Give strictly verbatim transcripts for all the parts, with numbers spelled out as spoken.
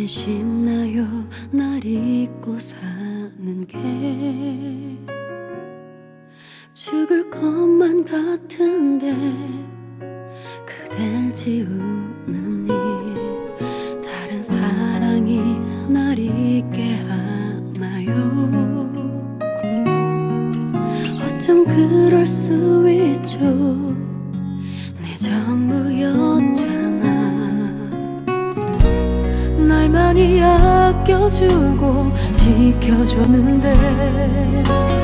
쉽나요 날 잊고 사는 게. 죽을 것만 같은데 그댈 지우는 일, 다른 사랑이 날 잊게 하나요. 어쩜 그럴 수 있죠. 내 전부였잖아. 날 많이 아껴주고 지켜줬는데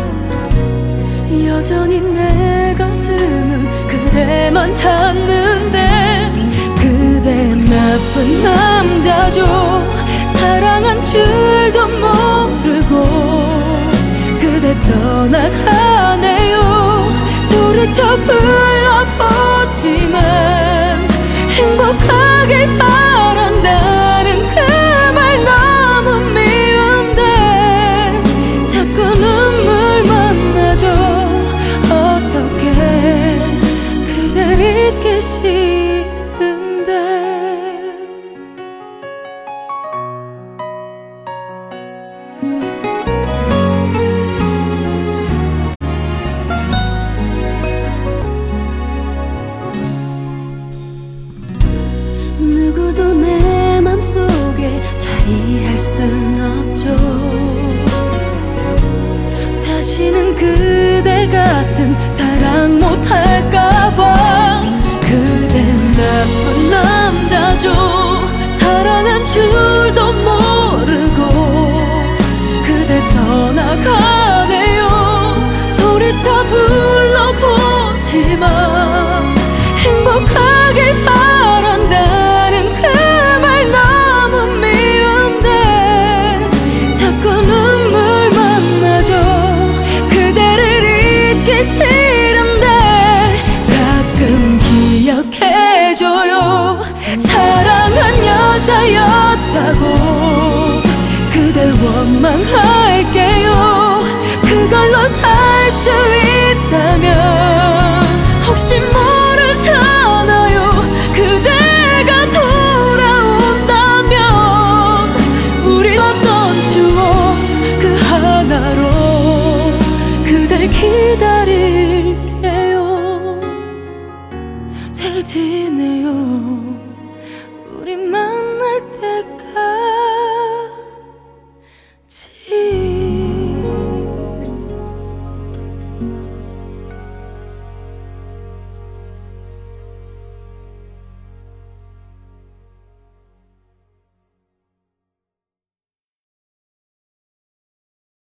여전히 내 가슴은 그대만 찾는데. 그대 나쁜 남자죠. 사랑한 줄도 모르고 그대 떠나가네요. 소리쳐 불러보지만 행복하길 바란다는 그 말 너무 미운데 자꾸 눈물만 나죠. 어떻게 그댈 잊기 싫은데. 누구도 내 맘속에 자리할 순 없죠. 다시는 그대 같은 사랑 못할까봐. 그대 나쁜 남자죠. 사랑한 줄도 모르고 그대 떠나가네요. 소리쳐 불러보지만 행복하길 바란다는 그 말 너무 미운데 자꾸 눈물만 나죠. 그대를 잊기 싫은데 가끔 기억해줘요. 사랑한 여자였다고 그댈 원망할게요. 그걸로 살 수 있